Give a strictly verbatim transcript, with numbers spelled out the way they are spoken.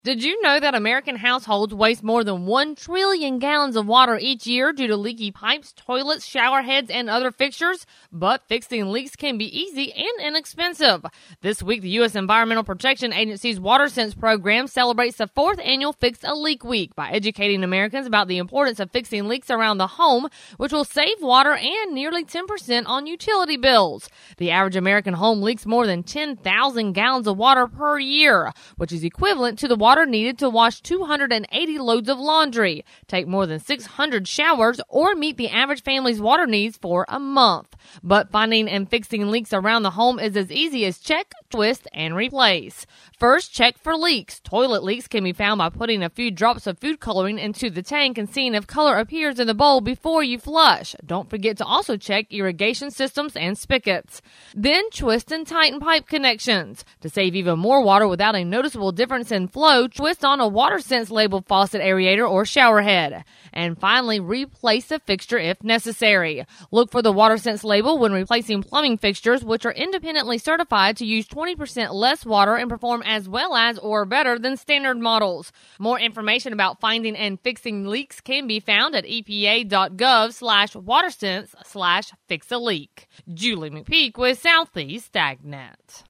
Did you know that American households waste more than one trillion gallons of water each year due to leaky pipes, toilets, shower heads, and other fixtures? But fixing leaks can be easy and inexpensive. This week, the U S Environmental Protection Agency's WaterSense program celebrates the fourth annual Fix a Leak Week by educating Americans about the importance of fixing leaks around the home, which will save water and nearly ten percent on utility bills. The average American home leaks more than ten thousand gallons of water per year, which is equivalent to the water Water needed to wash two hundred eighty loads of laundry, take more than six hundred showers, or meet the average family's water needs for a month. But finding and fixing leaks around the home is as easy as check, twist, and replace. First, check for leaks. Toilet leaks can be found by putting a few drops of food coloring into the tank and seeing if color appears in the bowl before you flush. Don't forget to also check irrigation systems and spigots. Then, twist and tighten pipe connections. To save even more water without a noticeable difference in flow, twist on a WaterSense labeled faucet aerator or shower head. And finally, replace the fixture if necessary. Look for the WaterSense label when replacing plumbing fixtures, which are independently certified to use twenty percent less water and perform as well as or better than standard models. More information about finding and fixing leaks can be found at epa.gov slash WaterSense slash fix a leak. Julie McPeak with Southeast AgNet.